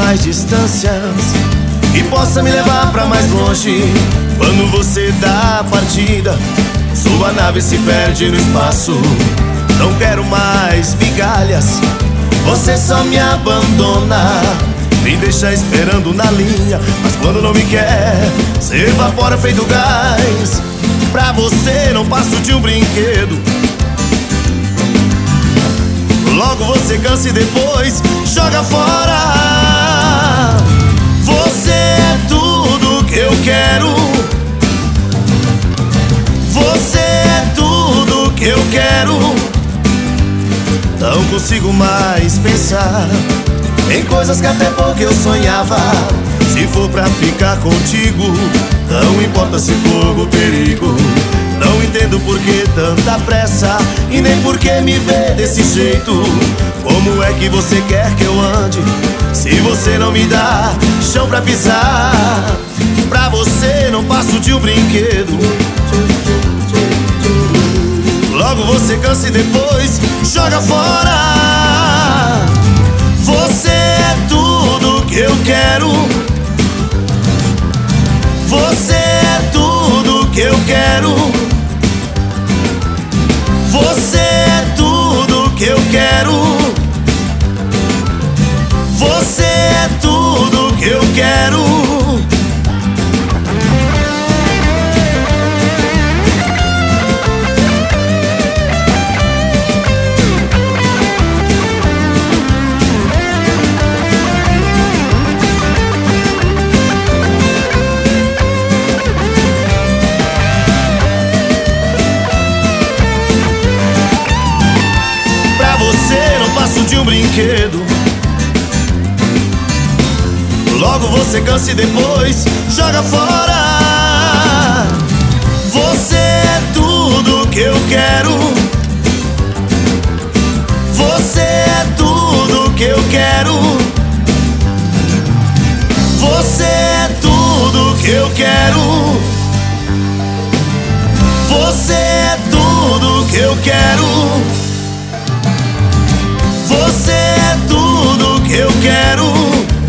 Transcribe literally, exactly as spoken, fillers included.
mais distâncias e possa me levar pra mais longe. Quando você dá a partida, sua nave se perde no espaço. Não quero mais migalhas, você só me abandona. Me deixa esperando na linha, mas quando não me quer, se evapora feito gás. Pra você não passo de um brinquedo. Logo você cansa e depois joga fora. Você é tudo que eu quero. Você é tudo que eu quero. Não consigo mais pensar em coisas que até pouco eu sonhava. Se for pra ficar contigo, não importa se corro o perigo. Não entendo por que tanta pressa e nem por que me vê desse jeito. Como é que você quer que eu ande se você não me dá chão pra pisar? Pra você não passo de um brinquedo. Logo você cansa e depois joga fora. Você é tudo que eu quero. Você é tudo que eu quero. Você é tudo que eu quero. Você é tudo que eu quero. De um brinquedo. Logo você cansa e depois joga fora. Você é tudo que eu quero. Você é tudo que eu quero. Você é tudo que eu quero. Você é tudo que eu quero. Você é tudo que eu quero.